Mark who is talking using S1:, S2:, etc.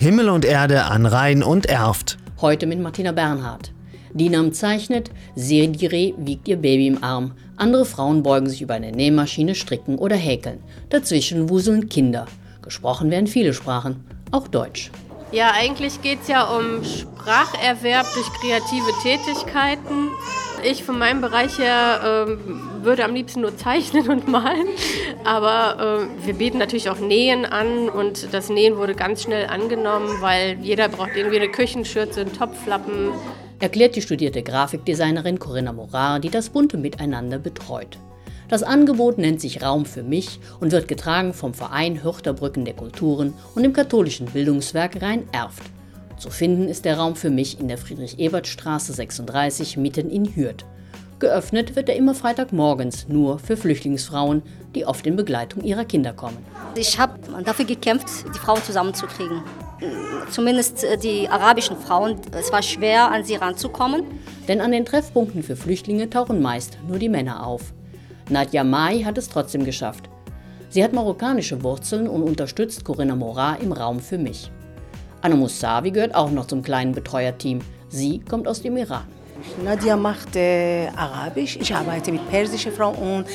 S1: Himmel und Erde an Rhein und Erft.
S2: Heute mit Martina Bernhardt. Dinam zeichnet, Sedire wiegt ihr Baby im Arm. Andere Frauen beugen sich über eine Nähmaschine, stricken oder häkeln. Dazwischen wuseln Kinder. Gesprochen werden viele Sprachen, auch Deutsch.
S3: Ja, eigentlich geht es ja um Spracherwerb durch kreative Tätigkeiten. Ich von meinem Bereich her würde am liebsten nur zeichnen und malen, aber wir bieten natürlich auch Nähen an und das Nähen wurde ganz schnell angenommen, weil jeder braucht irgendwie eine Küchenschürze, einen Topflappen.
S2: Erklärt die studierte Grafikdesignerin Corinna Morar, die das bunte Miteinander betreut. Das Angebot nennt sich Raum für mich und wird getragen vom Verein Hürterbrücken der Kulturen und dem katholischen Bildungswerk Rhein-Erft. Zu finden ist der Raum für mich in der Friedrich-Ebert-Straße 36 mitten in Hürth. Geöffnet wird er immer Freitagmorgens nur für Flüchtlingsfrauen, die oft in Begleitung ihrer Kinder kommen.
S4: Ich habe dafür gekämpft, die Frauen zusammenzukriegen. Zumindest die arabischen Frauen. Es war schwer, an sie ranzukommen.
S2: Denn an den Treffpunkten für Flüchtlinge tauchen meist nur die Männer auf. Nadja Mai hat es trotzdem geschafft. Sie hat marokkanische Wurzeln und unterstützt Corinna Morar im Raum für mich. Anna Moussavi gehört auch noch zum kleinen Betreuerteam. Sie kommt aus dem Iran.
S5: Nadja macht Arabisch, ich arbeite mit persischen Frauen und